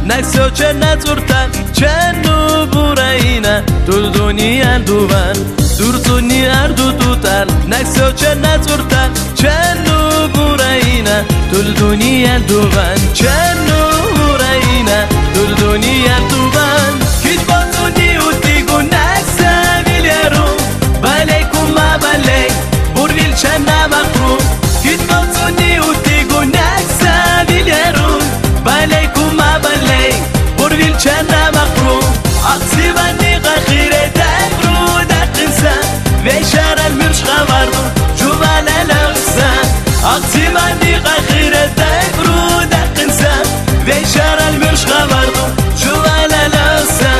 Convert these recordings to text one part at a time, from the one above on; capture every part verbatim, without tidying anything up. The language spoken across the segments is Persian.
نکسو چه نزورتن چه نو بورینه دور دنیا دوبن دور دنیا دو دوتن نکسو چه نزورتن چه نو بورینه دور دنیا دوبن چه نو بورینه دور دنیا دوبن کیت بازونی و دیگو نکسه ویلیرو بله کما بله بور ویل چه نمخرو کیت بازونی و دیگو نکسه ویلیرو بله کما بله بور ویل چه نمخرو عقصی بندی غخیره دقرو دقنسه ویشار المرش خواردو جوال لغسه عقصی بندی غخیره دقرو دقنسه ویشار المرش خواردو جوال لغسه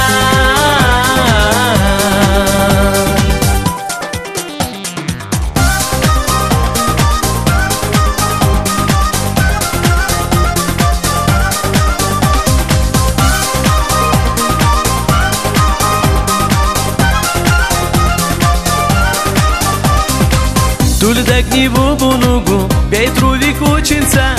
دول دقنی بو بونوگو بیتروی کوچینسن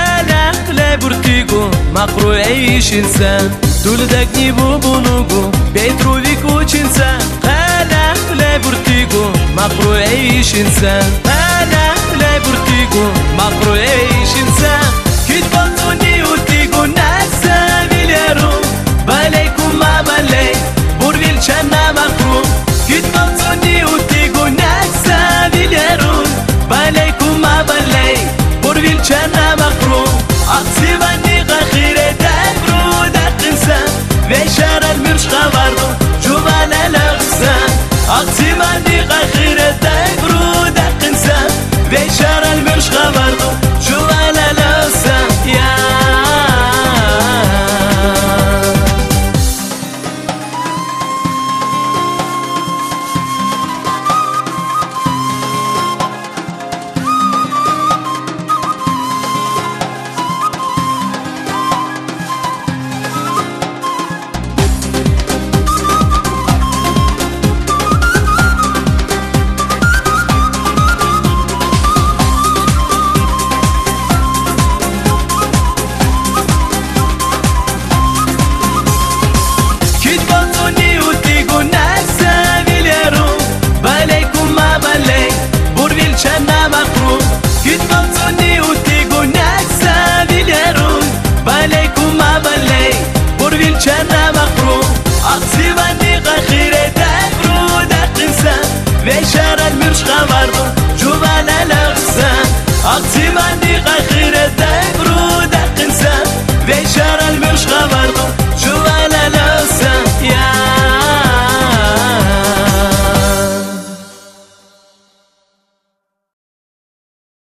خلق لبرتیگو مقرو ایشینسن دول دقنی بو بونوگو بیتروی کوچینسن خلق لبرتیگو مقرو ایشینسن خلق لبرتیگو مقرو ایشینسن کیت بازونی و تیگو نکسه ویلیرو بله کما بله بور ویل چه نمخرو کیت بازونی و تیگو نکسه ویلیرو بله کما بله بور ویل چه نمخرو عقصی بندی غخیره دقرو دقنسه ویشار المرش خواردو جوال لغسه عقصی بندی غخیره دقرو دقنسه ویشار المرش خواردو جوال لغسه عقصی بندی غخیره دقرو دقنسه ویشار